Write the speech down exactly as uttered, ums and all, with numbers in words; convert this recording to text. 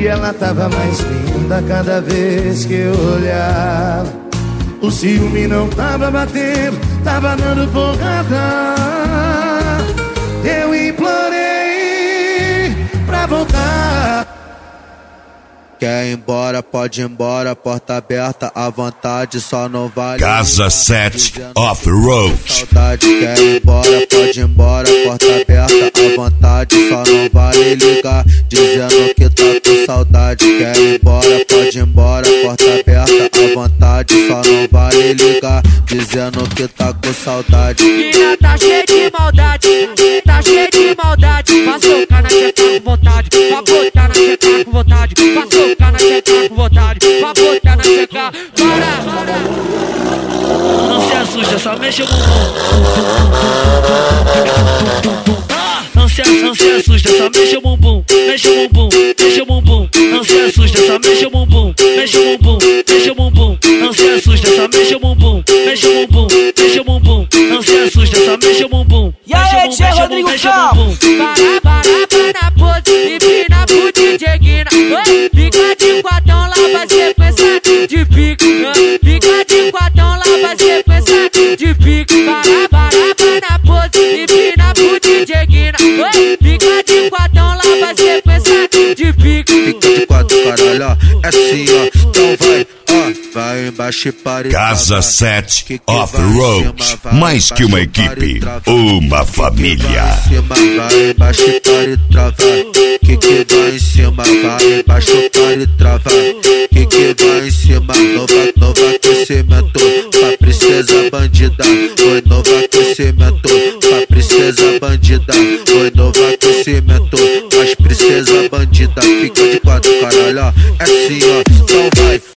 E ela tava mais linda cada vez que eu olhava. O ciúme não tava batendo, tava dando porrada. Eu implorei pra voltar. Quer ir embora, pode ir embora, porta aberta, à vontade, só não vale. Casa sete Off-Road. Saudade, quer ir embora, pode ir embora, porta aberta, à vontade, só não vale ligar, dizendo que tá com saudade. Quer ir embora, pode ir embora, porta aberta, à vontade, só não vale ligar, dizendo que tá com saudade. Mina tá cheia de maldade, tá cheia de maldade. Passou cá na tcheca com vontade, pra botar na tcheca com vontade. Passou cá na tcheca com vontade, pra botar na tcheca. Para, para. Não se assusta, só mexe o bumbum. Não se, não se assusta, só mexe o bumbum. Mexe o bumbum, mexe o bumbum. Não se assusta, só mexe o bumbum. Mexe o bumbum, mexe o bumbum. Não se assusta, só mexe o bumbum. Mexe o bumbum, mexe o bumbum. Não se assusta, só mexe o bumbum. E aí, Tchê Rodrigo Campos? Para, para, para na pose e pina pro D J Guina. Fica de quatão, lá vai sequência de pique. Fica de quatão, lá vai sequência de pique. Para, para, para na pose e pina pro D J Guina. Fica de quatão, lá vai sequência de pique. Fica de quatro, caralho, ó, é assim, ó, então vai, ó, vai embaixo e pare. Casa sete Off-Road, mais que uma equipe, uma família. Vai embaixo e pare travar. Que que vai em cima, vai embaixo, pare travar. Que que vai em cima, nova, novo aquecimento. Pra princesa bandida, foi novo aquecimento. Pra princesa bandida, foi novo aquecimento. Mas princesa bandida, fica de quatro, caralho, ó, é assim, ó, então vai.